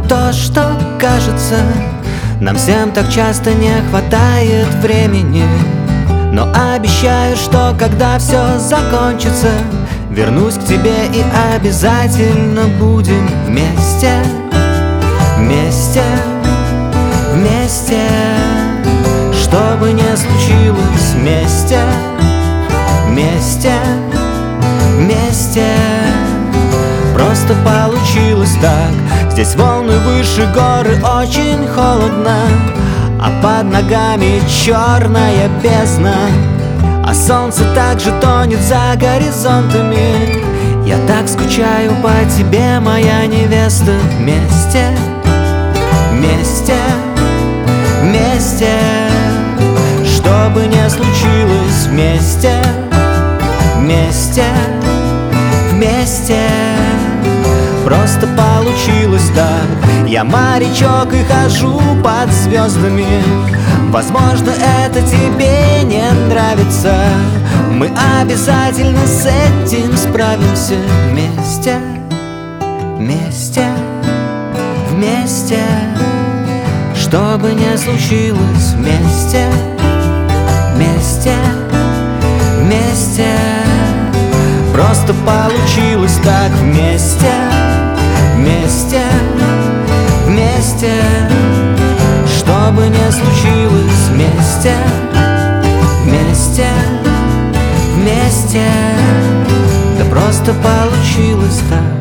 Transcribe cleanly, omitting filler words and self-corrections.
то, что кажется. Нам всем так часто не хватает времени, но обещаю, что когда все закончится, вернусь к тебе и обязательно будем вместе. Вместе, вместе, что бы ни случилось, вместе. Вместе, вместе, просто получилось так. Здесь волны выше, горы, очень холодно, а под ногами черная бездна, а солнце также тонет за горизонтами. Я так скучаю по тебе, моя невеста. Вместе, вместе, вместе, что бы ни случилось, вместе. Вместе, вместе, просто получилось так. Я морячок и хожу под звездами. Возможно, это тебе не нравится. Мы обязательно с этим справимся. Вместе, вместе, вместе, что бы ни случилось, вместе. Вместе, вместе, просто получилось так. Вместе, вместе, вместе, что бы ни случилось, вместе. Вместе, вместе, да просто получилось так.